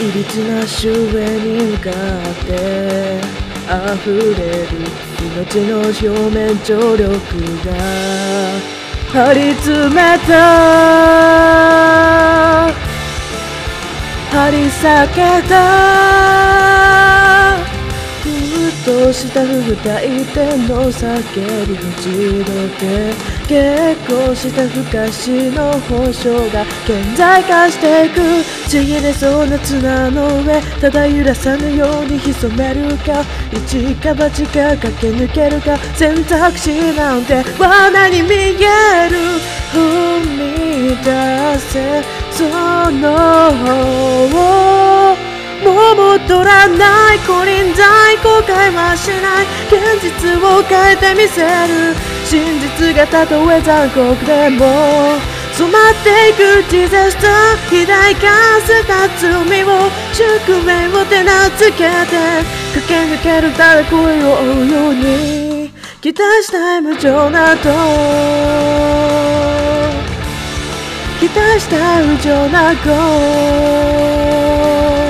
びつな終焉に向かって溢れる命の表面張力が張り詰めた張り裂けたふっとした二点の叫び打ち解け結婚した不可視の保証が顕在化していくちぎれそうな綱の上ただ揺らさぬように潜めるか一か八か駆け抜けるか選択肢なんて罠に見える踏み出せその方もう戻らない金輪際後悔はしない現実を変えてみせる真実がたとえ残酷でも染まっていくディザスター肥大化した罪を宿命を手なずけて駆け抜けるただ声を追うように期待したい無情なと期待したい無情な子